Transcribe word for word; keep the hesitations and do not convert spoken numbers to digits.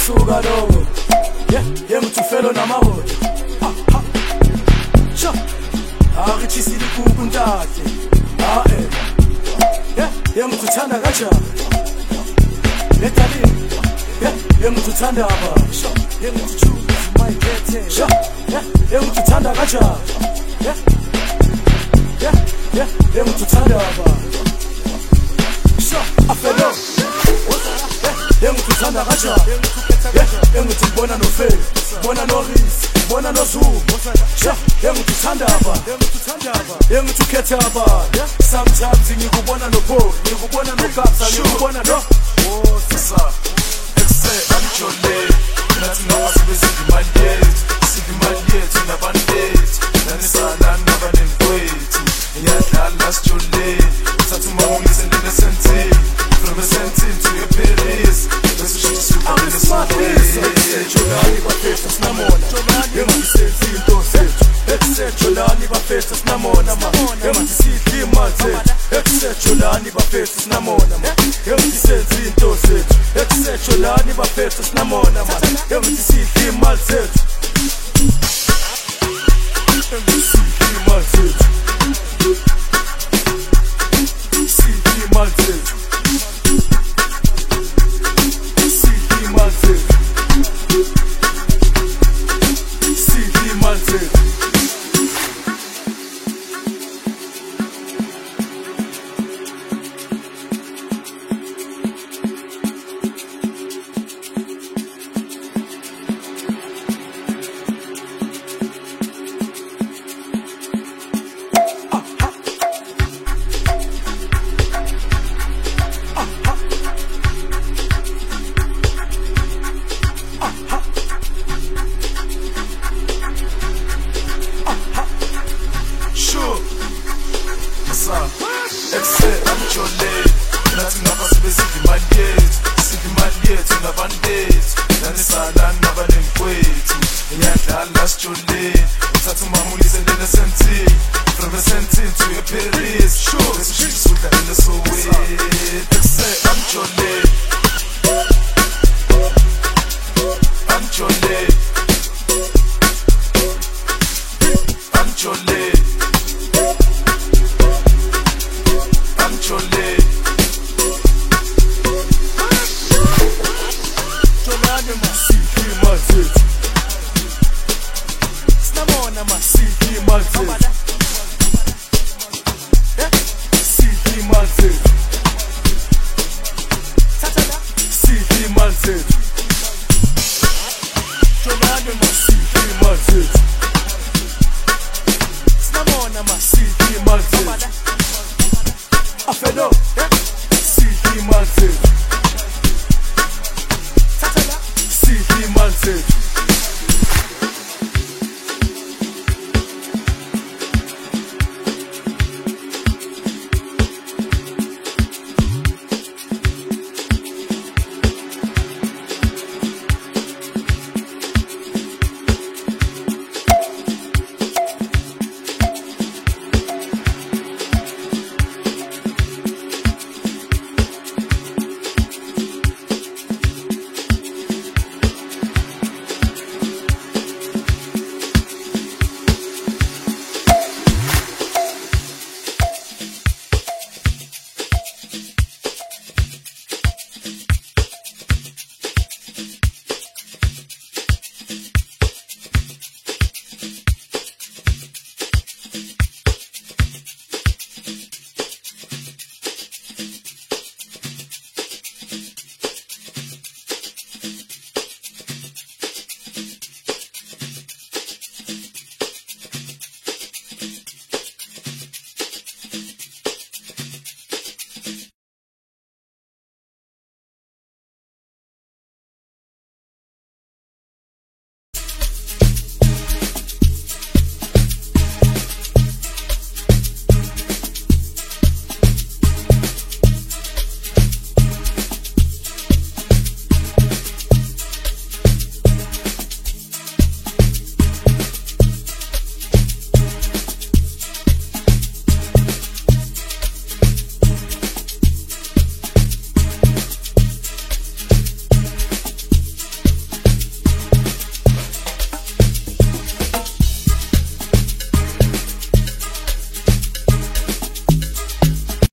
suka lowo yeah yengithufelo namaholo sho akuthisile kuku ntate ah eh yeah yengithanda kanjani lethalini yeah yengithanda aba sho yengithuchuza my get sho yeah yengithanda kanjani yeah yeah yeah yengithanda aba sho afelo yengithanda kanjani yeah engithibona no fail bona no risk bona no zoom sha yengithanda aba yengithukhetha aba sometimes ngikubona no bo ngikubona no kapsa ngikubona no oh sisa exe amjole nathi nawe sibesithi mandate sithi mandate nabandate nanisana nabanenkwethu iyadlala sijole sathi mawungise nene senti from a senti to a paris bese shisa I'm smart Jolani bafethu sinamona Yengisithi into sethu Exe Jolani bafethu sinamona ma Yengisithi imali zethu Exe Jolani bafethu sinamona ma Yengisithi into sethu Exe Jolani bafethu sinamona ma Yengisithi imali zethu Yengisithi imali zethu Sithi imali zethu exe amjole nathi ngapha sibesithi mandate sithi mandate nabandate nanisana nabanenkwethu iyadlala sijole uthatha umamulise nene senti from a senti to a paris sure bese shisa udla nene soweto exe amjole amjole amjole Afelo, sithi imali zethu, sithi imali zethu.